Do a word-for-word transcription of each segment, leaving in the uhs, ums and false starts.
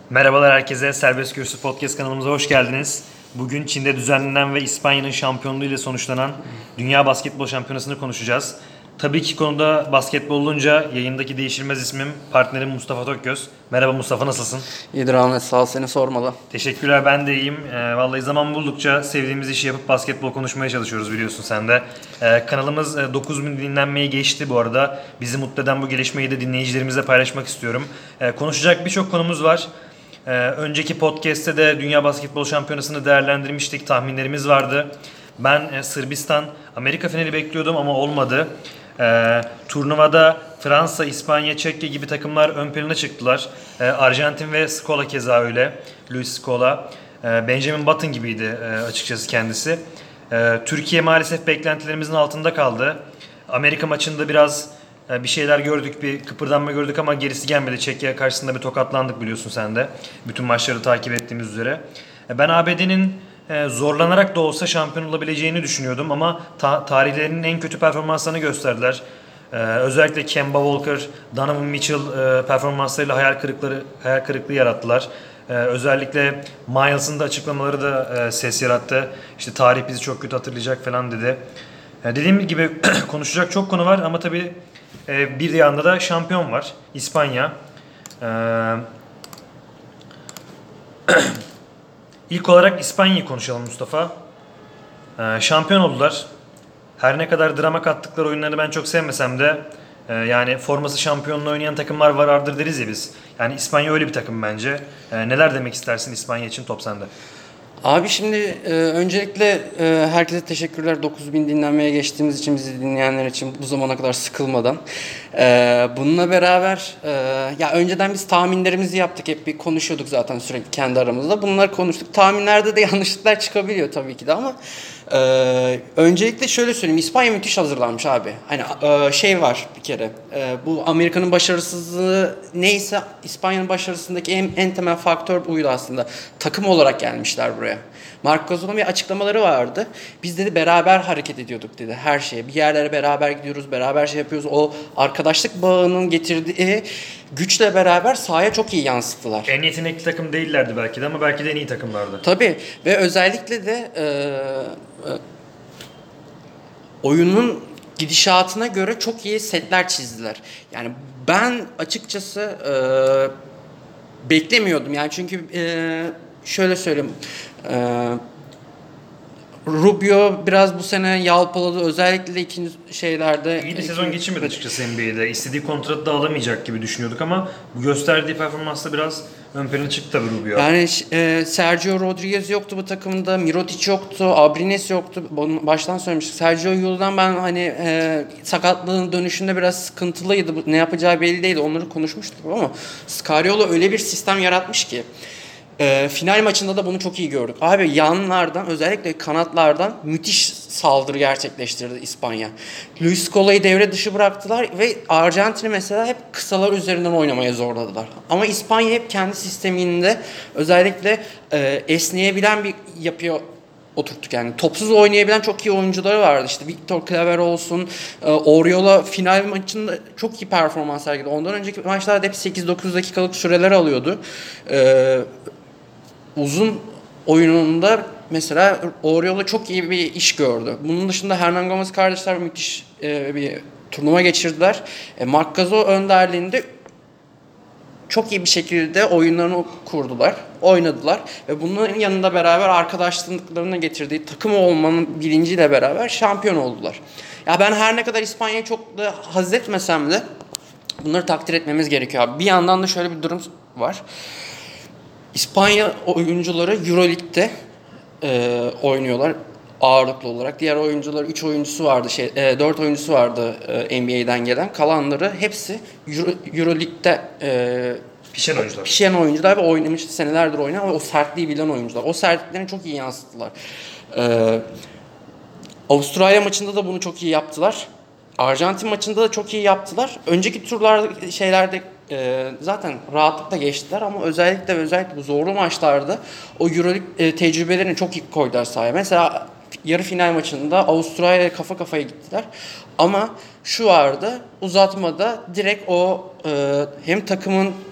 Merhabalar herkese, Serbest Kürsü Podcast kanalımıza hoş geldiniz. Bugün Çin'de düzenlenen ve İspanya'nın şampiyonluğu ile sonuçlanan Dünya Basketbol Şampiyonası'nı konuşacağız. Tabii ki konuda basketbol olunca yayındaki değişilmez ismim, partnerim Mustafa Tokgöz. Merhaba Mustafa, nasılsın? İyidir Ahmet, sağ ol, seni sormalı. Teşekkürler, ben de iyiyim. Ee, vallahi zaman buldukça sevdiğimiz işi yapıp basketbol konuşmaya çalışıyoruz, biliyorsun sen de. Ee, kanalımız e, dokuz bin dinlenmeyi geçti bu arada. Bizi mutlu eden bu gelişmeyi de dinleyicilerimizle paylaşmak istiyorum. Ee, konuşacak birçok konumuz var. Ee, önceki podcast'te de Dünya Basketbol Şampiyonası'nı değerlendirmiştik. Tahminlerimiz vardı. Ben e, Sırbistan, Amerika finali bekliyordum ama olmadı. Ee, turnuvada Fransa, İspanya, Çekya gibi takımlar ön plana çıktılar. Ee, Arjantin ve Scola keza öyle. Luis Scola. Ee, Benjamin Button gibiydi e, açıkçası kendisi. Ee, Türkiye maalesef beklentilerimizin altında kaldı. Amerika maçında biraz e, bir şeyler gördük, bir kıpırdanma gördük ama gerisi gelmedi. Çekya karşısında bir tokatlandık, biliyorsun sen de. Bütün maçları takip ettiğimiz üzere. E, ben A B D'nin e, zorlanarak da olsa şampiyon olabileceğini düşünüyordum ama ta- tarihlerinin en kötü performanslarını gösterdiler. Ee, özellikle Kemba Walker, Donovan Mitchell e, performanslarıyla hayal kırıklığı, hayal kırıklığı yarattılar. Ee, özellikle Miles'ın da açıklamaları da e, ses yarattı. İşte tarih bizi çok kötü hatırlayacak falan dedi. E, dediğim gibi konuşacak çok konu var ama tabii e, bir yanda da şampiyon var, İspanya. Ee, ilk olarak İspanya'yı konuşalım Mustafa. Ee, şampiyon oldular. Her ne kadar drama kattıkları oyunları ben çok sevmesem de e, yani forması şampiyonluğu oynayan takımlar vardır deriz ya biz. Yani İspanya öyle bir takım bence. E, neler demek istersin İspanya için, top sende. Abi şimdi e, öncelikle e, herkese teşekkürler dokuz bin dinlenmeye geçtiğimiz için, bizi dinleyenler için bu zamana kadar sıkılmadan. E, bununla beraber e, ya önceden biz tahminlerimizi yaptık, hep bir konuşuyorduk zaten sürekli kendi aramızda. Bunları konuştuk. Tahminlerde de yanlışlıklar çıkabiliyor tabii ki de ama Ee, öncelikle şöyle söyleyeyim, İspanya müthiş hazırlanmış abi. Hani e, şey var bir kere, e, bu Amerika'nın başarısızlığı neyse İspanya'nın başarısındaki en, en temel faktör buydu aslında. Takım olarak gelmişler buraya. Marc Gasol'un bir açıklamaları vardı. Biz dedi beraber hareket ediyorduk dedi, her şeye. Bir yerlere beraber gidiyoruz, beraber şey yapıyoruz. O arkadaşlık bağının getirdiği güçle beraber sahaya çok iyi yansıttılar. En yetenekli takım değillerdi belki de ama belki de en iyi takımlardı. Tabii ve özellikle de e, e, oyunun gidişatına göre çok iyi setler çizdiler. Yani ben açıkçası e, beklemiyordum. Yani çünkü e, şöyle söyleyeyim. E, Rubio biraz bu sene yalpaladı. Özellikle de ikinci şeylerde. İyi bir sezon geçirmedi açıkçası N B A'de. İstediği kontratı da alamayacak gibi düşünüyorduk ama bu gösterdiği performansla biraz ön plana çıktı tabii Rubio. Yani e, Sergio Rodriguez yoktu bu takımda, Mirotic yoktu, Abrines yoktu. Bunu baştan söylemiştik. Sergio Yul'dan ben hani e, sakatlığın dönüşünde biraz sıkıntılıydı. Ne yapacağı belli değildi. Onları konuşmuştuk ama Scariolo öyle bir sistem yaratmış ki e, final maçında da bunu çok iyi gördük. Abi yanlardan, özellikle kanatlardan müthiş saldırı gerçekleştirdi İspanya. Luis Scola'yı devre dışı bıraktılar ve Arjantin'i mesela hep kısalar üzerinden oynamaya zorladılar. Ama İspanya hep kendi sisteminde özellikle e, esneyebilen bir yapıya oturttuk yani. Topsuz oynayabilen çok iyi oyuncuları vardı. İşte Victor Claver olsun, e, Oriola final maçında çok iyi performans sergiledi. Ondan önceki maçlarda hep sekiz dokuz dakikalık süreler alıyordu. E, uzun oyununda mesela Oriola çok iyi bir iş gördü. Bunun dışında Hernan Gomez kardeşler müthiş e, bir turnuva geçirdiler. E, Marc Gasol önderliğinde çok iyi bir şekilde oyunlarını kurdular, oynadılar ve bunların yanında beraber arkadaşlıklarına getirdiği takım olmanın bilinciyle beraber şampiyon oldular. Ya ben her ne kadar İspanya'yı çok da haz etmesem de bunları takdir etmemiz gerekiyor abi. Bir yandan da şöyle bir durum var. İspanya oyuncuları Euroleague'de e, oynuyorlar ağırlıklı olarak. Diğer oyuncular üç oyuncusu vardı, şey e, dört oyuncusu vardı e, N B A'den gelen. Kalanları hepsi Euro, Euroleague'de e, Pişen oyuncular. Pişen oyuncular ve oynamış, senelerdir oynayan ve o sertliği bilen oyuncular. O sertliklerini çok iyi yansıttılar. E, Avustralya maçında da bunu çok iyi yaptılar. Arjantin maçında da çok iyi yaptılar. Önceki turlar şeylerde e, zaten rahatlıkla geçtiler ama özellikle özellikle bu zorlu maçlarda o Euroleague e, tecrübelerini çok iyi koydular sahaya. Mesela yarı final maçında Avustralya'ya kafa kafaya gittiler. Ama şu vardı, uzatmada direkt o e, hem takımın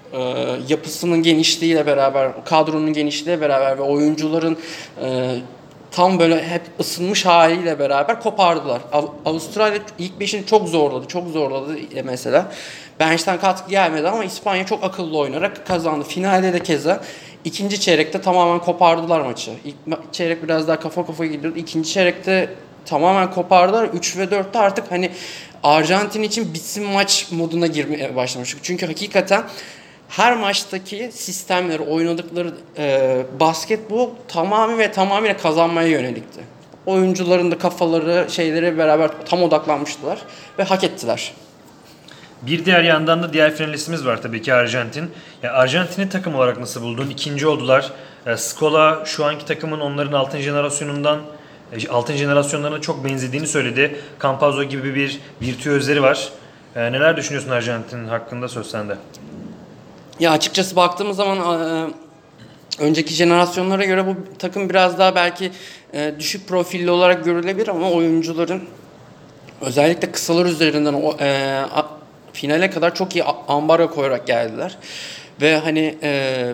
e, yapısının genişliğiyle beraber, kadronun genişliğiyle beraber ve oyuncuların e, tam böyle hep ısınmış haliyle beraber kopardılar. Av- Avustralya ilk beşini çok zorladı, çok zorladı mesela. Bench'ten katkı gelmedi ama İspanya çok akıllı oynayarak kazandı. Finalde de keza ikinci çeyrekte tamamen kopardılar maçı. İlk ma- çeyrek biraz daha kafa kafaya gidiyordu. İkinci çeyrekte tamamen kopardılar. üç ve dörtte artık hani Arjantin için bitsin maç moduna girmeye başlamıştık. Çünkü hakikaten her maçtaki sistemleri, oynadıkları e, basketbol tamamı ve tamamıyla kazanmaya yönelikti. Oyuncuların da kafaları, şeyleri beraber tam odaklanmıştılar ve hak ettiler. Bir diğer yandan da diğer finalistimiz var tabii ki Arjantin. Ya Arjantin'i takım olarak nasıl buldun? İkinci oldular. E, Scola şu anki takımın onların altın jenerasyonundan e, altın jenerasyonlarına çok benzediğini söyledi. Campazzo gibi bir virtüözleri var. E, neler düşünüyorsun Arjantin hakkında, söz sende. Ya açıkçası baktığımız zaman e, önceki jenerasyonlara göre bu takım biraz daha belki e, düşük profilli olarak görülebilir ama oyuncuların özellikle kısalar üzerinden o, e, a, finale kadar çok iyi ambargo koyarak geldiler. Ve hani e,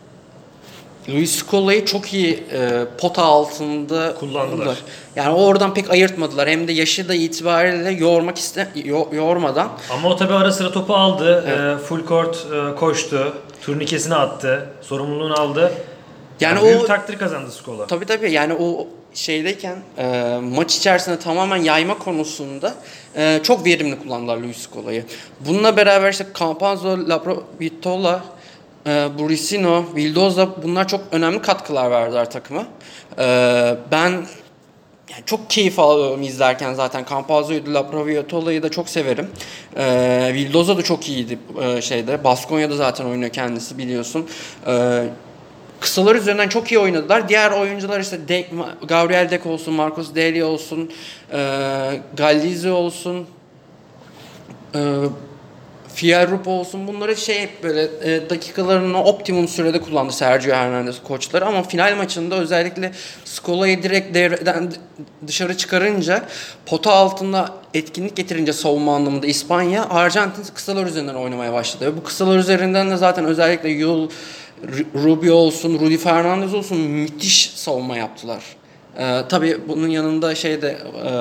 Luis Scola'yı çok iyi e, pota altında Kullandılar. Yani oradan pek ayırtmadılar. Hem de yaşı da itibariyle yormak iste yo, yormadan. Ama o tabii ara sıra topu aldı. Evet. E, full court e, koştu. Turnikesini attı. Sorumluluğunu aldı. Yani, Yani büyük o takdir kazandı Scola. tabii tabii yani o şeydeyken e, maç içerisinde tamamen yayma konusunda e, çok verimli kullandılar Luis Scola'yı. Bununla beraber işte Campazzo, Laprovitola, e, Buricino, Vildoza bunlar çok önemli katkılar verdiler takıma. E, ben yani çok keyif alıyorum izlerken zaten. Campazzo'yu da Laprovitola'yı da çok severim. E, Vildoza da çok iyiydi e, şeyde. Baskonya'da zaten oynuyor kendisi biliyorsun. E, Kısalar üzerinden çok iyi oynadılar. Diğer oyuncular işte De Gabriel Deck olsun, Marcos Deli olsun, e, Gallizzi olsun, e, Fierrup olsun. Bunları şey hep böyle e, dakikalarını optimum sürede kullandı Sergio Hernandez koçları. Ama final maçında özellikle Scola'yı direkt devreden dışarı çıkarınca, pota altında etkinlik getirince savunma anlamında İspanya, Arjantin kısalar üzerinden oynamaya başladı. Ve bu kısalar üzerinden de zaten özellikle Yul, Rubio olsun, Rudy Fernandez olsun müthiş savunma yaptılar. Ee, tabii bunun yanında şeyde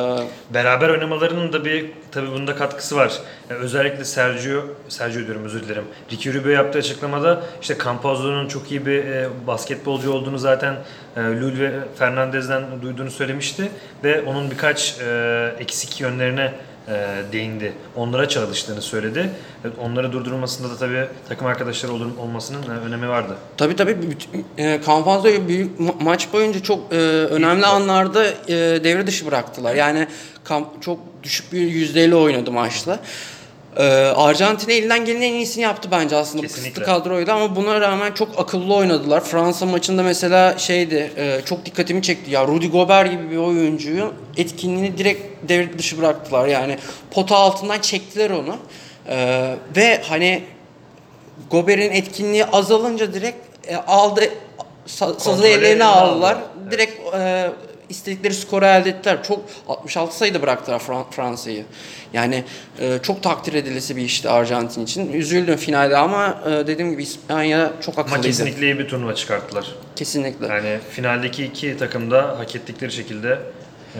e, Beraber oynamalarının da bir tabii bunda katkısı var. Yani özellikle Sergio, Sergio diyorum, özür dilerim. Ricky Rubio yaptığı açıklamada işte Campazzo'nun çok iyi bir e, basketbolcu olduğunu zaten e, Lul ve Fernandez'den duyduğunu söylemişti ve onun birkaç e, eksik yönlerine e, değindi. Onlara çalıştığını söyledi. Evet, onları durdurulmasında da tabii takım arkadaşları olur, olmasının e, önemi vardı. tabii tabii e, Campazzo'yu büyük ma- maç boyunca çok e, önemli anlarda e, devre dışı bıraktılar. Yani kamp, çok düşük bir yüzdeyle oynadı maçla. Ee, Arjantin elinden gelenin en iyisini yaptı bence aslında. Kesinlikle. Bu kısıtlı kadroydu ama buna rağmen çok akıllı oynadılar. Fransa maçında mesela şeydi e, çok dikkatimi çekti ya, Rudy Gobert gibi bir oyuncuyu etkinliğini direkt devre dışı bıraktılar. Yani pota altından çektiler onu. Ee, ve hani Gobert'in etkinliği azalınca direkt e, aldı sa- sazı Kontrolü ellerine eline aldılar. aldı. Evet. Direkt e, istedikleri skoru elde ettiler. Çok altmış altı sayıda bıraktılar Fran- Fransa'yı. Yani e, çok takdir edilesi bir işti Arjantin için. Üzüldüm finalde ama e, dediğim gibi İspanya çok Ama akıllıydı. kesinlikle iyi bir turnuva çıkarttılar. Kesinlikle. Yani finaldeki iki takım da hak ettikleri şekilde e,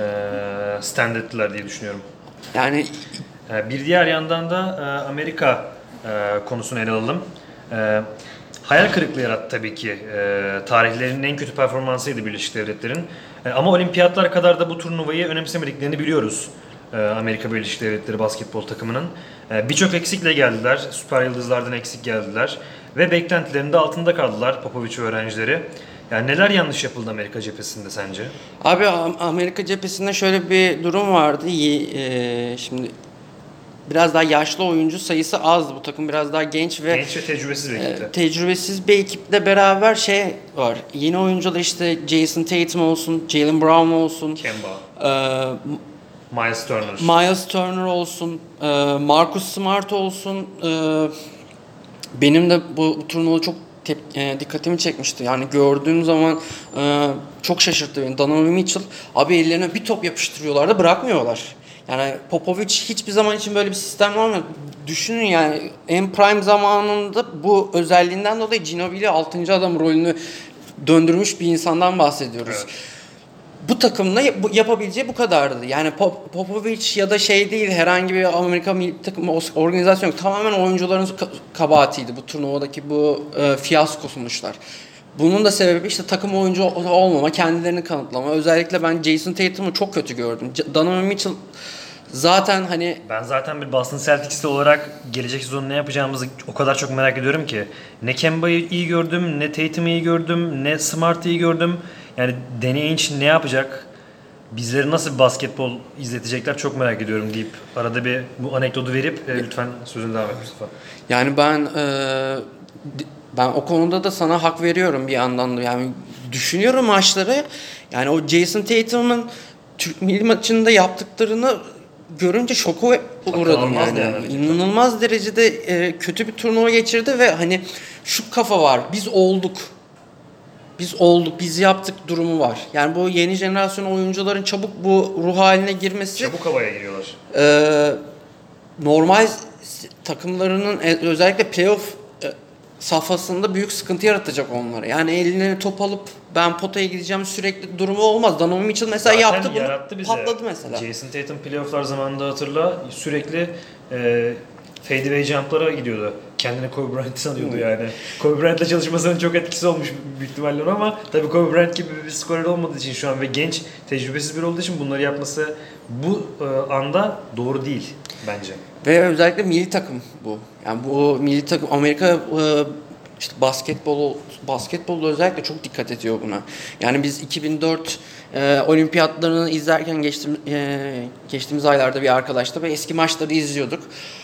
stand ettiler diye düşünüyorum. Yani E, bir diğer yandan da e, Amerika e, konusunu ele alalım. E, hayal kırıklığı yarattı tabii ki. E, tarihlerinin en kötü performansıydı Birleşik Devletler'in. E, ama olimpiyatlar kadar da bu turnuvayı önemsemediklerini biliyoruz. E, Amerika Birleşik Devletleri basketbol takımının. E, birçok eksikle geldiler. Süper yıldızlardan eksik geldiler. Ve beklentilerinin de altında kaldılar Popovich ve öğrencileri. Yani neler yanlış yapıldı Amerika cephesinde sence? abi Am- Amerika cephesinde şöyle bir durum vardı. Ye- e, şimdi biraz daha yaşlı oyuncu sayısı azdı. Bu takım biraz daha genç ve Genç ve tecrübesiz bir ekipti. e, tecrübesiz bir ekiple beraber şey var. Yeni oyuncular işte Jason Tatum olsun, Jaylen Brown olsun, Kemba, e, Miles Turner. Miles Turner olsun, e, Marcus Smart olsun. E, benim de bu, bu turnuva çok tep- e, dikkatimi çekmişti. Yani gördüğüm zaman e, çok şaşırttı beni. Donovan Mitchell abi ellerine bir top yapıştırıyorlar da bırakmıyorlar. Yani Popovic hiçbir zaman için böyle bir sistem olmadı. Düşünün yani en prime zamanında bu özelliğinden dolayı Ginobili altıncı adam rolünü döndürmüş bir insandan bahsediyoruz. Evet. Bu takımla yapabileceği bu kadardı. Yani Pop- Popovic ya da şey değil, herhangi bir Amerika milli takım organizasyon yok. Tamamen oyuncuların ka- kabahatiydi bu turnuvadaki bu e, fiyasko sonuçlar. Bunun da sebebi işte takım oyuncu olmama, kendilerini kanıtlama. Özellikle ben Jason Tatum'u çok kötü gördüm. C- Donovan Mitchell zaten hani Ben zaten bir Boston Celtics'te olarak gelecek sezon ne yapacağımızı o kadar çok merak ediyorum ki. Ne Kemba'yı iyi gördüm, ne Tatum'u iyi gördüm, ne Smart'ı iyi gördüm. Yani Danny Ainge ne yapacak? Bizleri nasıl bir basketbol izletecekler çok merak ediyorum deyip arada bir bu anekdotu verip e, lütfen sözünü devam et Mustafa. yani ben e, di- ben o konuda da sana hak veriyorum bir yandan da. Yani düşünüyorum maçları. Yani o Jason Tatum'un Türk milli maçında yaptıklarını görünce şoka uğradım İnanılmaz yani. yani. İnanılmaz derecede e, kötü bir turnuva geçirdi ve hani şu kafa var. Biz olduk. Biz olduk, biz yaptık durumu var. Yani bu yeni jenerasyon oyuncuların çabuk bu ruh haline girmesi Çabuk havaya giriyorlar. e, normal s- takımlarının e, özellikle playoff e, safhasında büyük sıkıntı yaratacak onlara. Yani eline top alıp ben potaya gideceğim sürekli durumu olmaz. Donovan Mitchell mesela Zaten yaptı bunu, yarattı bize. patladı mesela. Jason Tatum playofflar zamanında hatırla sürekli e, fadeaway jump'lara gidiyordu. Kendini Kobe Bryant sanıyordu yani. Kobe Bryant'la çalışmasının çok etkisi olmuş büyük ihtimalle ona ama tabii Kobe Bryant gibi bir skorer olmadığı için şu an ve genç, tecrübesiz biri olduğu için bunları yapması bu e, anda doğru değil bence. Ve özellikle milli takım bu. Yani bu milli takım Amerika e, işte basketbol basketbolda özellikle çok dikkat ediyor buna. Yani biz iki bin dört e, olimpiyatlarını izlerken geçtiğim, e, geçtiğimiz aylarda bir arkadaşla ve eski maçları izliyorduk.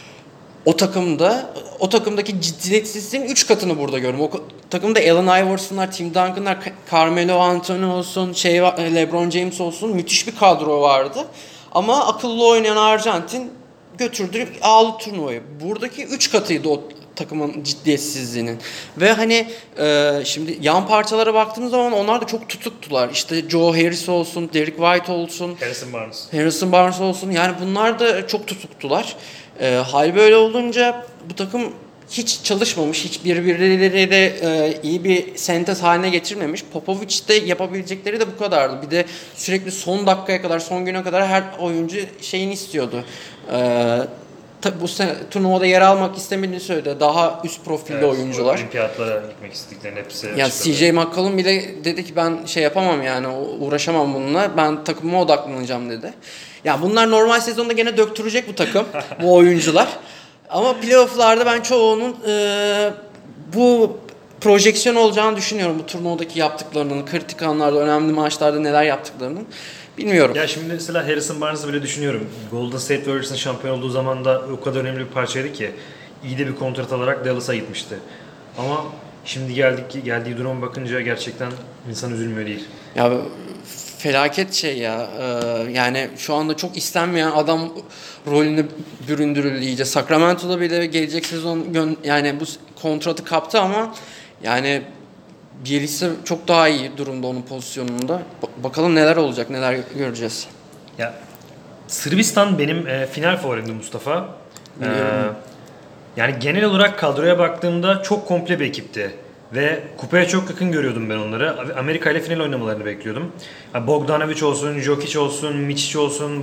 O takımda, o takımdaki ciddiyetsizliğin üç katını burada gördüm. O takımda Allen Iverson'lar, Tim Duncan'lar, Carmelo Anthony olsun, şey LeBron James olsun müthiş bir kadro vardı. Ama akıllı oynayan Arjantin götürdü aldı turnuvayı. Buradaki üç katıydı o takımın ciddiyetsizliğinin. Ve hani e, şimdi yan parçalara baktığımız zaman onlar da çok tutuktular. İşte Joe Harris olsun, Derek White olsun, Harrison Barnes. Harrison Barnes olsun. Yani bunlar da çok tutuktular. E, hal böyle olunca bu takım hiç çalışmamış, hiç birbirleriyle e, iyi bir sentez haline getirmemiş. Popovic de yapabilecekleri de bu kadardı. Bir de sürekli son dakikaya kadar, son güne kadar her oyuncu şeyini istiyordu. E, tabii bu sene turnuvada yer almak istemediğini söyledi. Daha üst profilli Evet, oyuncular. Olimpiyatlara gitmek istediklerini hepsi Ya açıkladı. C J McCollum bile dedi ki ben şey yapamam yani uğraşamam bununla. Ben takımıma odaklanacağım dedi. Ya bunlar normal sezonda gene döktürecek bu takım, bu oyuncular. Ama playoff'larda ben çoğunun e, bu projeksiyon olacağını düşünüyorum. Bu turnuvadaki yaptıklarının, kritik anlarda, önemli maçlarda neler yaptıklarının. Bilmiyorum. Ya şimdi mesela Harrison Barnes'ı bile düşünüyorum. Golden State Warriors'ın şampiyon olduğu zaman da o kadar önemli bir parçaydı ki iyi de bir kontrat alarak Dallas'a gitmişti. Ama şimdi geldik geldiği duruma bakınca gerçekten insan üzülmüyor değil. Ya felaket şey ya. Ee, yani şu anda çok istenmeyen adam rolüne büründürüldü iyice. Sacramento'da bile gelecek sezon gön- yani bu kontratı kaptı ama yani Bielitsa çok daha iyi durumda onun pozisyonunda. Ba- bakalım neler olacak, neler göreceğiz. Ya Sırbistan benim e, final favorimdi Mustafa. Ee, Biliyorum. yani genel olarak kadroya baktığımda çok komple bir ekipti. Ve kupaya çok yakın görüyordum ben onları. Amerika ile final oynamalarını bekliyordum. Ya Bogdanovic olsun, Jokic olsun, Mičić olsun.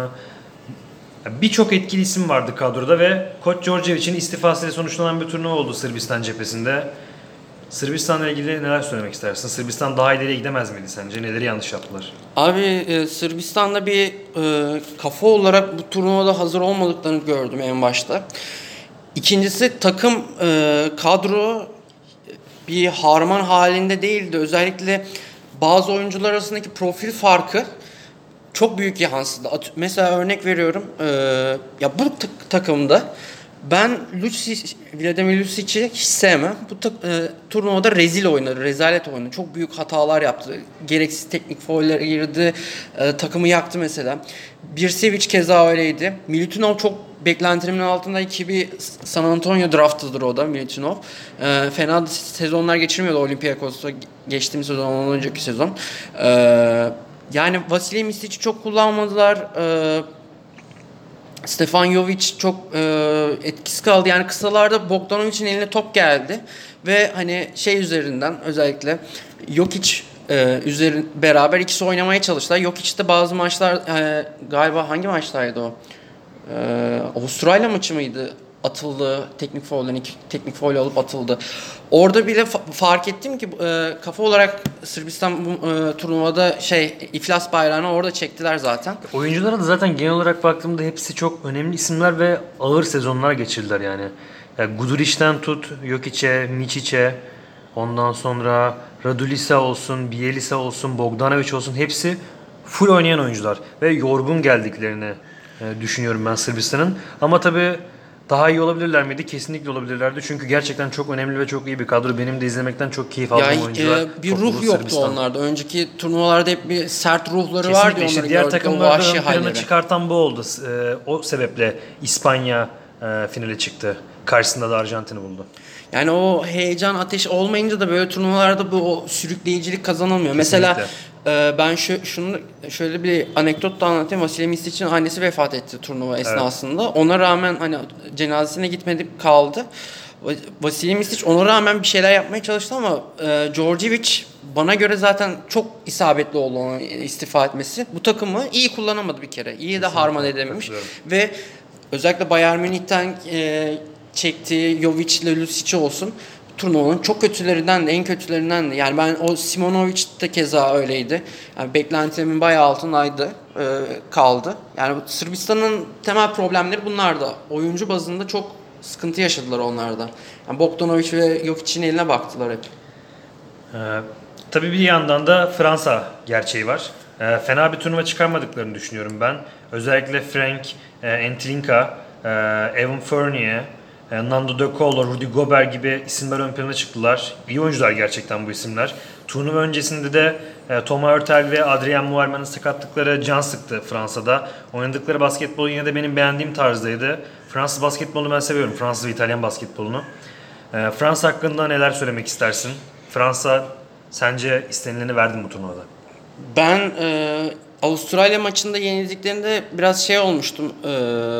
e, Birçok etkili isim vardı kadroda ve Koç Djordjevic'in istifasıyla sonuçlanan bir turnuva oldu Sırbistan cephesinde. Sırbistan'la ilgili neler söylemek istersin? Sırbistan daha ileriye gidemez miydi sence? Neleri yanlış yaptılar? Abi e, Sırbistan'da bir e, kafa olarak bu turnuvada hazır olmadıklarını gördüm en başta. İkincisi takım e, kadro bir harman halinde değildi. Özellikle bazı oyuncular arasındaki profil farkı çok büyük yansıdı. At- Mesela örnek veriyorum. e, ya bu tak- takımda ben Lucic, Vladimir Lucic'i hiç sevmem. Bu tak- e, turnuvada rezil oynadı, rezalet oynadı. Çok büyük hatalar yaptı. Gereksiz teknik faullere girdi. E, takımı yaktı mesela. Birsevic keza öyleydi. Milutinov çok beklentimin altında ki bir San Antonio draftıdır o da Milutinov. E, fena sezonlar geçirmiyordu Olympiakos'ta geçtiğimiz sezon, ondan önceki sezon. E, yani Vasilij Misic'i çok kullanmadılar. E, Stefan Jovic çok e, etkisiz kaldı. Yani kısalarda Bogdanovic'in eline top geldi ve hani şey üzerinden özellikle Jokic e, üzerin beraber ikisi oynamaya çalıştılar. Jokic de bazı maçlar e, galiba hangi maçtaydı o? E, Avustralya maçı mıydı? Atıldı. Teknik foul'dan iki teknik foul alıp atıldı. Orada bile fa- fark ettim ki e, kafa olarak Sırbistan bu e, turnuvada şey iflas bayrağını orada çektiler zaten. Oyunculara da zaten genel olarak baktığımda hepsi çok önemli isimler ve ağır sezonlar geçirdiler yani. Yani Guduric'ten tut, Jokic'e, Micic'e, ondan sonra Raduljića olsun, Bjelica olsun, Bogdanović olsun hepsi full oynayan oyuncular ve yorgun geldiklerini e, düşünüyorum ben Sırbistan'ın. Ama tabii daha iyi olabilirler miydi? Kesinlikle olabilirlerdi. Çünkü gerçekten çok önemli ve çok iyi bir kadro. Benim de izlemekten çok keyif aldığım Ya oyuncular. e, bir topluluğu ruh yoktu Sırbistan. onlarda. Önceki turnuvalarda hep bir sert ruhları Kesinlikle vardı işte onların diğer gördük, o takımlarda vahşi ön plana halleri. çıkartan bu oldu. Ee, o sebeple İspanya e, finale çıktı. Karşısında da Arjantin'i buldu. Yani o heyecan, ateş olmayınca da böyle turnuvalarda bu o sürükleyicilik kazanılmıyor. Mesela e, ben şu, şunu şöyle bir anekdot da anlatayım. Vasilij Misic'in annesi vefat etti turnuva esnasında. Evet. Ona rağmen hani cenazesine gitmedik kaldı. Vasilij Misic ona rağmen bir şeyler yapmaya çalıştı ama e, Djordjevic bana göre zaten çok isabetli oldu ona istifa etmesi. Bu takımı iyi kullanamadı bir kere. İyi Kesinlikle. de harman edememiş. Ve özellikle Bayern Münih'ten e, çektiği Jovic ile Lucic olsun turnuvanın çok kötülerinden de en kötülerinden de. Yani ben o Simonovic de keza öyleydi. Yani beklentilerimin bayağı altındaydı e, kaldı. Yani Sırbistan'ın temel problemleri bunlardı. Oyuncu bazında çok sıkıntı yaşadılar onlarda. Yani Bogdanovic ve Jokic'in eline baktılar hep. Ee, tabii bir yandan da Fransa gerçeği var. Ee, fena bir turnuva çıkarmadıklarını düşünüyorum ben. Özellikle Frank, e, Ntlinka, e, Evan Fournier, e, Nando De Colo, Rudy Gobert gibi isimler ön plana çıktılar. İyi oyuncular gerçekten bu isimler. Turnuva öncesinde de e, Thomas Hurtel ve Adrien Muarman'ın sakatlıkları can sıktı Fransa'da. Oynadıkları basketbol yine de benim beğendiğim tarzdaydı. Fransız basketbolunu ben seviyorum. Fransız ve İtalyan basketbolunu. E, Fransa hakkında neler söylemek istersin? Fransa sence istenileni verdi mi bu turnuvada? Ben e, Avustralya maçında yenildiklerinde biraz şey olmuştum. E,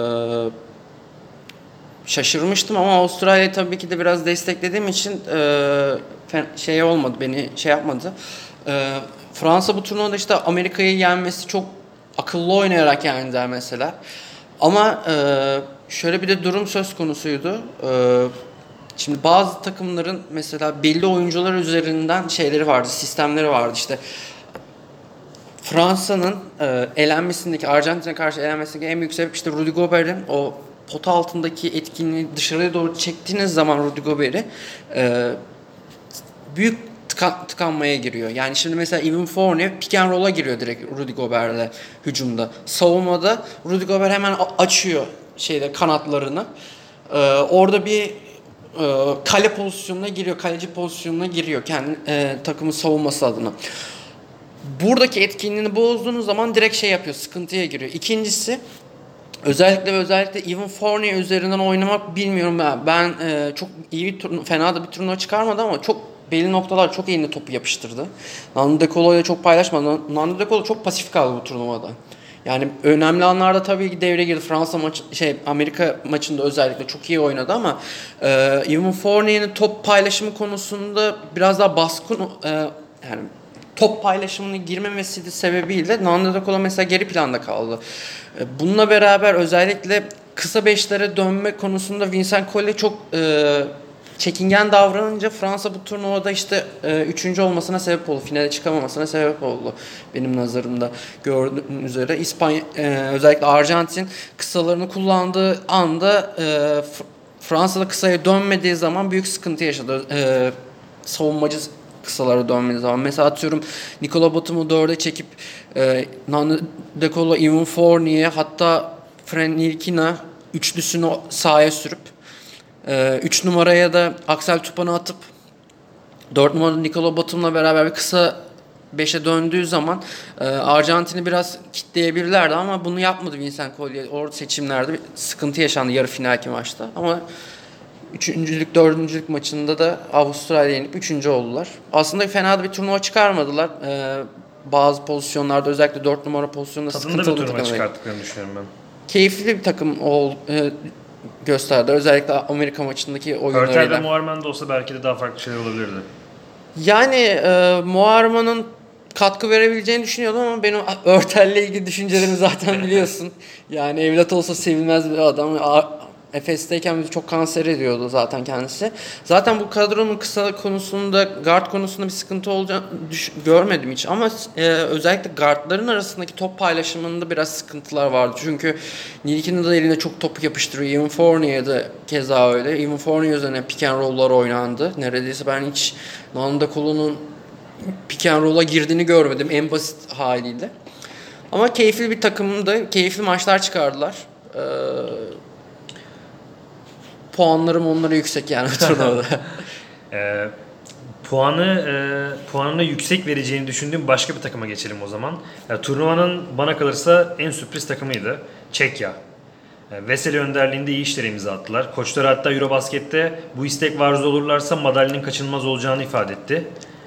şaşırmıştım ama Avustralya'yı tabii ki de biraz desteklediğim için e, şey olmadı, beni şey yapmadı. E, Fransa bu turnuvada işte Amerika'yı yenmesi çok akıllı oynayarak yendiler mesela. Ama e, şöyle bir de durum söz konusuydu. E, şimdi bazı takımların mesela belli oyuncular üzerinden şeyleri vardı, sistemleri vardı. İşte Fransa'nın e, elenmesindeki, Arjantin'e karşı elenmesindeki en büyük sebep işte Rudy Gobert'in o pota altındaki etkinliği dışarıya doğru çektiğiniz zaman Rudy Gobert'i e, büyük tıkan, tıkanmaya giriyor. Yani şimdi mesela Evan Fournier pick and roll'a giriyor direkt Rudy Gobert'le hücumda. Savunmada Rudy Gobert hemen açıyor şeyde kanatlarını. E, orada bir e, kale pozisyonuna giriyor, kaleci pozisyonuna giriyor kendi e, takımın savunması adına. Buradaki etkinliğini bozduğunuz zaman direkt şey yapıyor, sıkıntıya giriyor. İkincisi, özellikle ve özellikle Evan Fournier üzerinden oynamak bilmiyorum ben. Ben e, çok iyi bir turnu, fena da bir turnuva çıkarmadı ama çok belli noktalar çok elinde topu yapıştırdı. Nando De Colo ile çok paylaşmadı. Nando De Colo çok pasif kaldı bu turnuvada. Yani önemli anlarda tabii ki devreye girdi. Fransa maçı, şey Amerika maçında özellikle çok iyi oynadı ama e, Evan Fournier'in top paylaşımı konusunda biraz daha baskın e, yani top paylaşımına girmemesi sebebiyle Nando De Colo mesela geri planda kaldı. Bununla beraber özellikle kısa beşlere dönme konusunda Vincent Collet çok e, çekingen davranınca Fransa bu turnuvada işte e, üçüncü olmasına sebep oldu. Finale çıkamamasına sebep oldu benim nazarımda. Gördüğüm üzere İspanya e, özellikle Arjantin kısalarını kullandığı anda e, Fransa'da kısaya dönmediği zaman büyük sıkıntı yaşadı. E, savunmacı kısalara dönmediği zaman. Mesela atıyorum Nikola Batum'u dörde çekip e, Nando De Colo, Evan Fournier hatta Fran Ntilikina üçlüsünü sahaya sürüp e, üç numaraya da Axel Tupan'ı atıp dört numarada Nikola Batum'la beraber bir kısa beşe döndüğü zaman e, Arjantin'i biraz kitleyebilirlerdi ama bunu yapmadı Vincent Collet. Orada seçimlerde bir sıkıntı yaşandı yarı finalki maçta. Ama Üçüncülük, dördüncülük maçında da Avustralya'ya yenip üçüncü oldular. Aslında fena da bir turnuva çıkarmadılar. Ee, bazı pozisyonlarda özellikle dört numara pozisyonunda Tadında sıkıntılı bir bir turnuva takım. çıkarttıklarını düşünüyorum ben. keyifli bir takım ol, e, gösterdi. Özellikle Amerika maçındaki Hörtel'de oyunlarıyla. Muharmen de olsa belki de daha farklı şeyler olabilirdi. Yani e, Muharman'ın katkı verebileceğini düşünüyordum ama benim Örtel'le ilgili düşüncelerimi zaten biliyorsun. Yani evlat olsa sevilmez bir adam. A- Efes'teyken bizi çok kanser ediyordu zaten kendisi. Zaten bu kadronun kısa konusunda, guard konusunda bir sıkıntı olacağını düş- görmedim hiç. Ama e, özellikle guardların arasındaki top paylaşımında biraz sıkıntılar vardı. Çünkü Nilkin'in de eline çok topu yapıştırıyor. Evan Fournier'de keza öyle. Evan Fournier üzerine pick and roll'lar oynandı. Neredeyse ben hiç Nanda Kolu'nun pick and roll'a girdiğini görmedim en basit haliyle. Ama keyifli bir takımdı. Keyifli maçlar çıkardılar. Ee, puanlarım onlara yüksek yani turnuvada. Ee, puanı e, puanını yüksek vereceğini düşündüğüm başka bir takıma geçelim o zaman. Yani turnuvanın bana kalırsa en sürpriz takımıydı. Çekya. E, Veseli önderliğinde iyi işlere imza attılar. Koçları hatta Eurobasket'te bu istek var olurlarsa madalyanın kaçınılmaz olacağını ifade etti.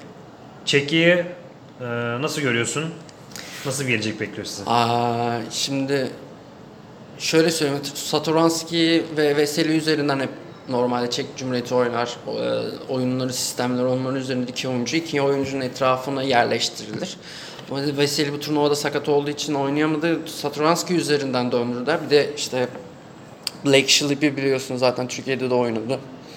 Çekya'yı e, nasıl görüyorsun? Nasıl bir gelecek bekliyor sizi? Aa, şimdi şöyle söyleyeyim. Satoranski ve Veseli üzerinden hep normalde Çek Cumhuriyeti oynar. O, e, oyunları, sistemleri onların üzerinde iki oyuncu. iki oyuncunun etrafına yerleştirilir. Ama Veseli bu turnuvada sakat olduğu için oynayamadı. Satoranski üzerinden döndürdüler. Bir de işte Blake Shlip'i biliyorsun zaten Türkiye'de de oynadı.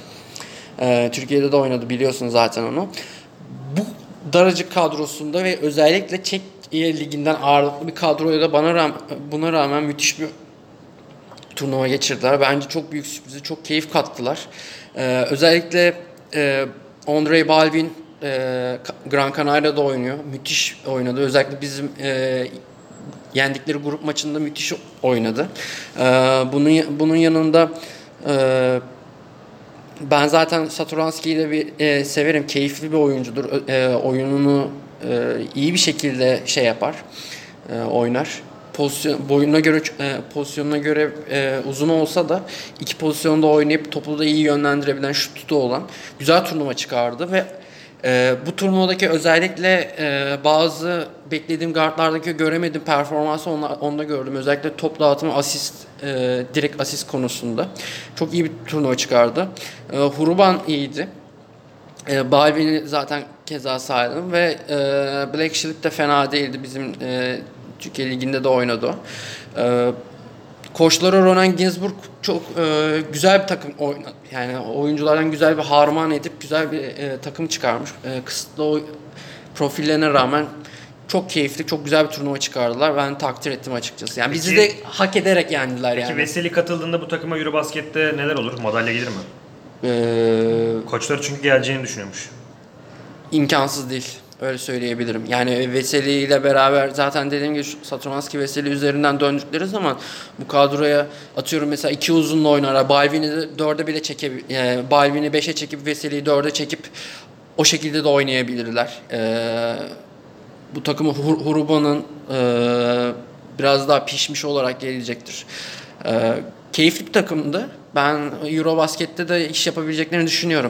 Ee, Türkiye'de de oynadı biliyorsun zaten onu. Bu daracık kadrosunda ve özellikle Çek liginden ağırlıklı bir kadroya da bana rağmen, buna rağmen müthiş bir turnuva geçirdiler. Bence çok büyük sürprizi, çok keyif kattılar. Ee, özellikle e, Andre Balvin e, Gran Canaria'da oynuyor. Müthiş oynadı. Özellikle bizim e, yendikleri grup maçında müthiş oynadı. Ee, bunun bunun yanında e, ben zaten Satoranski'yi de bir e, severim. Keyifli bir oyuncudur. E, oyununu e, iyi bir şekilde şey yapar, e, oynar. Pozisyon, boyuna göre e, pozisyonuna göre e, uzun olsa da iki pozisyonda oynayıp topu da iyi yönlendirebilen, şutu da olan güzel turnuva çıkardı ve e, bu turnuvadaki özellikle e, bazı beklediğim guardlardaki göremediğim performansı onda, onda gördüm. Özellikle top dağıtımı, asist, e, direkt asist konusunda çok iyi bir turnuva çıkardı. E, Huruban iyiydi. E, Balvin'i zaten keza saydım ve e, Black Shlip de fena değildi. Bizim e, Türkiye Ligi'nde de oynadı o. E, koçları Ronan Ginsburg çok e, güzel bir takım oynadı. Yani oyunculardan güzel bir harman edip güzel bir e, takım çıkarmış. E, kısıtlı oy, profillerine rağmen çok keyifli, çok güzel bir turnuva çıkardılar. Ben takdir ettim açıkçası. Yani bizi Peki- de hak ederek yendiler Peki yani. Veseli katıldığında bu takıma Eurobasket'te neler olur? Madalya gelir mi? Ee, Koçları çünkü geleceğini düşünüyormuş. imkansız değil. Öyle söyleyebilirim. Yani Veseli ile beraber zaten dediğim gibi Satoranski Veseli üzerinden döndükleri zaman bu kadroya atıyorum mesela iki uzunla oynarlar. Balvin'i de dörde bile çekip yani Balvin'i beşe çekip Veseli'yi dörde çekip o şekilde de oynayabilirler. Ee, bu takımı Hur- Huruba'nın e, biraz daha pişmiş olarak gelecektir. Ee, keyifli bir takımdı. Ben Eurobasket'te de iş yapabileceklerini düşünüyorum.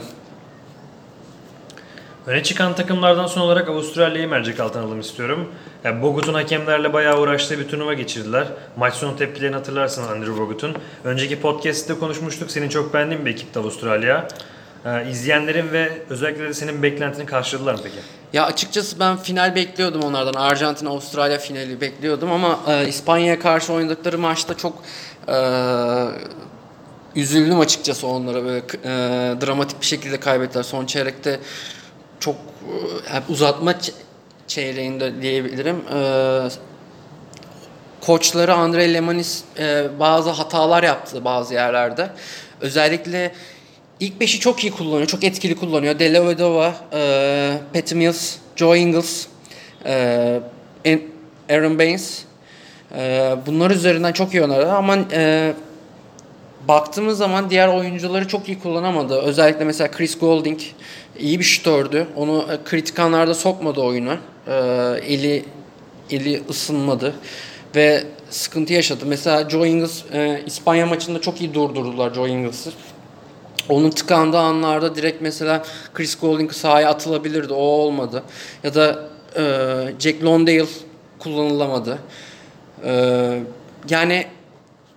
Öne çıkan takımlardan son olarak Avustralya'yı mercek altına alalım istiyorum. Yani Bogut'un hakemlerle bayağı uğraştığı bir turnuva geçirdiler. Maç sonu tepkilerini hatırlarsın Andrew Bogut'un. Önceki podcast'te konuşmuştuk. Senin çok beğendiğin bir ekipti Avustralya. Ee, izleyenlerin ve özellikle de senin beklentini karşıladılar mı peki? Ya açıkçası ben final bekliyordum onlardan. Arjantin Avustralya finali bekliyordum ama e, İspanya'ya karşı oynadıkları maçta çok e, üzüldüm açıkçası onlara. Böyle e, dramatik bir şekilde kaybettiler. Son çeyrekte çok e, uzatma ç- çeyreğinde diyebilirim. E, koçları Andre Lemanis e, bazı hatalar yaptı bazı yerlerde. Özellikle ilk beşi çok iyi kullanıyor, çok etkili kullanıyor. Della Vedova, e, Patty Mills, Joe Ingles, e, Aaron Baines. E, bunlar üzerinden çok iyi oynadı ama e, baktığımız zaman diğer oyuncuları çok iyi kullanamadı. Özellikle mesela Chris Goulding iyi bir şutördü. Onu e, kritik anlarda sokmadı oyuna. E, eli eli ısınmadı ve sıkıntı yaşadı. Mesela Joe Ingles e, İspanya maçında çok iyi durdurdular Joe Ingles'ı. Onun tıkandığı anlarda direkt mesela Chris Goulding sahaya atılabilirdi. O olmadı. Ya da e, Jack Londale kullanılamadı. E, yani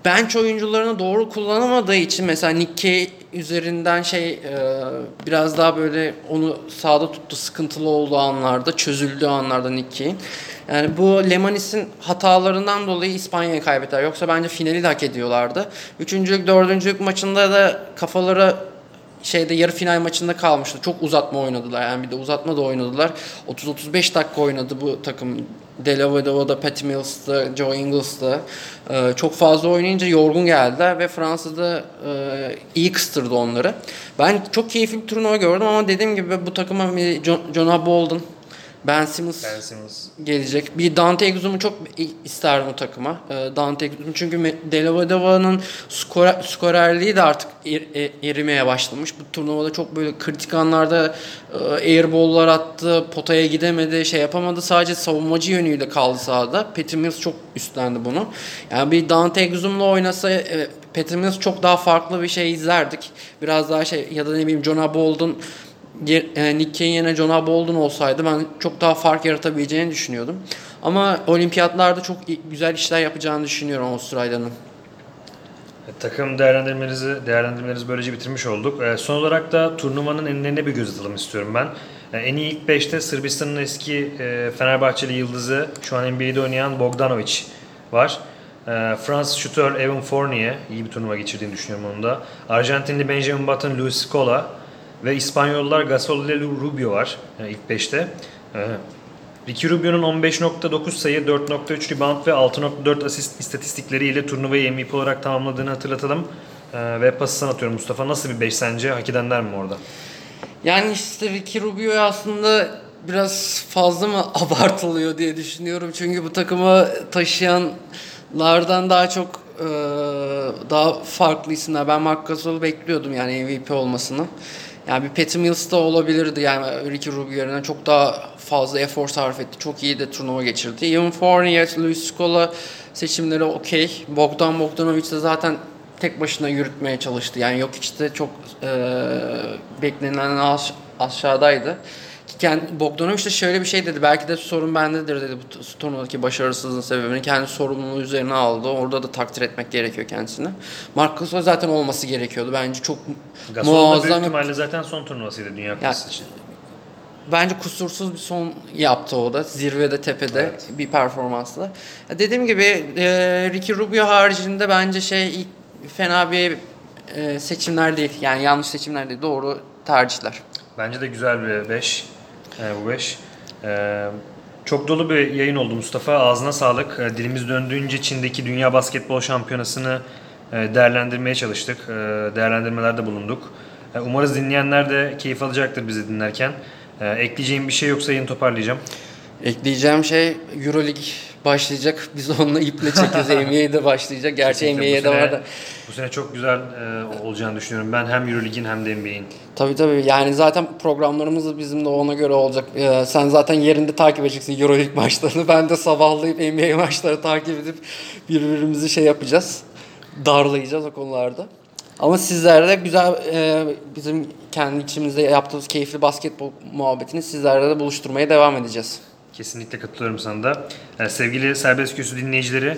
bench oyuncularını doğru kullanamadığı için mesela Nikkei üzerinden şey e, biraz daha böyle onu sahada tuttu, sıkıntılı olduğu anlarda, çözüldüğü anlarda Nikkei'nin. Yani bu Lemanis'in hatalarından dolayı İspanya'ya kaybettiler. Yoksa bence finali de hak ediyorlardı. Üçüncülük, dördüncülük maçında da kafaları şeyde yarı final maçında kalmıştı. Çok uzatma oynadılar. Yani bir de uzatma da oynadılar. otuz otuz beş dakika oynadı bu takım. Della Vedova'da, Patty Mills'da, Joe Ingles'da. Ee, çok fazla oynayınca yorgun geldiler ve Fransa'da e, iyi kıstırdı onları. Ben çok keyifli bir turnuva gördüm ama dediğim gibi bu takıma bir John, Jonah Bolden, Ben Simmons, Ben Simmons gelecek. Bir Dante Exum'u çok isterdim o takıma. Dante Exum çünkü Della Vedova'nın skor, skorerliği de artık er, er, erimeye başlamış. Bu turnuvada çok böyle kritik anlarda airball'lar attı, potaya gidemedi, şey yapamadı. Sadece savunmacı yönüyle kaldı sahada. Patty Mills çok üstlendi bunu. Yani bir Dante Exum'la oynasa Patty Mills çok daha farklı bir şey izlerdik. Biraz daha şey ya da ne bileyim Jonah Bolden Nikkei'nin yerine Jonah Bolden olsaydı ben çok daha fark yaratabileceğini düşünüyordum. Ama olimpiyatlarda çok güzel işler yapacağını düşünüyorum Avustralya'nın. Takım değerlendirmenizi değerlendirmelerinizi böylece bitirmiş olduk. E, son olarak da turnuvanın enlerine bir göz atalım istiyorum ben. E, en iyi ilk beşte Sırbistan'ın eski e, Fenerbahçeli yıldızı, şu an N B A'de oynayan Bogdanovic var. E, Fransız şutör Evan Fournier, iyi bir turnuva geçirdiğini düşünüyorum onun da. Arjantinli Benjamin Button, Luis Scola ve İspanyollar Gasol ile Rubio var e, ilk beşte. E, Ricky Rubio'nun on beş nokta dokuz sayı, dört nokta üç rebound ve altı nokta dört asist istatistikleriyle turnuvayı M V P olarak tamamladığını hatırlatalım. Ee, ve pası sana atıyorum Mustafa. Nasıl bir beş sence? Hak edenler mi orada? Yani işte Ricky Rubio aslında biraz fazla mı abartılıyor diye düşünüyorum. Çünkü bu takımı taşıyanlardan daha çok e, daha farklı isimler. Ben Marc Gasol'u bekliyordum yani M V P olmasını. Yani bir Patty Mills de olabilirdi yani Ricky Rubio yerine çok daha fazla efor sarf etti. Çok iyi de turnuva geçirdi. Evan Fournier, Luis Scola seçimleri okey. Bogdan Bogdanovic de zaten tek başına yürütmeye çalıştı. Yani yok işte çok e, beklenenden aş- aşağıdaydı. Kendi, Bogdanovic de şöyle bir şey dedi. Belki de sorun bendedir dedi bu turnuvadaki başarısızlığın sebebini. Kendi sorumluluğu üzerine aldı. Orada da takdir etmek gerekiyor kendisine. Marc Gasol zaten olması gerekiyordu. Bence çok Gasol'un da büyük muazzam. ihtimalle zaten son turnuvasıydı Dünya Kupası için. Bence kusursuz bir son yaptı o da. Zirvede, tepede Evet. bir performansla. Dediğim gibi e, Ricky Rubio haricinde bence şey ilk fena bir e, seçimler değil. Yani yanlış seçimler değil. Doğru tercihler. Bence de güzel bir beş. E, bu beş. E, çok dolu bir yayın oldu Mustafa. Ağzına sağlık. E, dilimiz döndüğünce Çin'deki Dünya Basketbol Şampiyonası'nı e, değerlendirmeye çalıştık. E, değerlendirmelerde bulunduk. E, umarız dinleyenler de keyif alacaktır bizi dinlerken. E, ekleyeceğim bir şey yoksa yayını toparlayacağım. Ekleyeceğim şey Euroleague başlayacak. Biz onunla iple çekiyoruz. N B A'de başlayacak. Gerçi Kesinlikle N B A'de bu sene- var da. Bu sene çok güzel e, olacağını düşünüyorum. Ben hem Euroleague'in hem de N B A'in. Tabii tabii. Yani zaten programlarımız da bizim de ona göre olacak. Ee, sen zaten yerinde takip edeceksin Euroleague maçlarını. Ben de sabahlayıp N B A maçları takip edip birbirimizi şey yapacağız. Darlayacağız o konularda. Ama sizlerle de güzel e, bizim kendi içimizde yaptığımız keyifli basketbol muhabbetini sizlerle de buluşturmaya devam edeceğiz. Kesinlikle katılıyorum sana da. Ee, sevgili Serbest Kürsü dinleyicileri,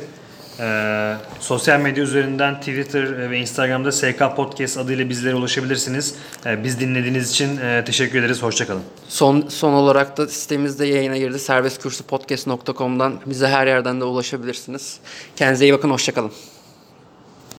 e, sosyal medya üzerinden Twitter ve Instagram'da S K Podcast adıyla bizlere ulaşabilirsiniz. E, biz dinlediğiniz için e, teşekkür ederiz. Hoşçakalın. Son son olarak da sitemizde yayına girdi. serbest kürsü podcast nokta com'dan bize her yerden de ulaşabilirsiniz. Kendinize iyi bakın. Hoşça kalın.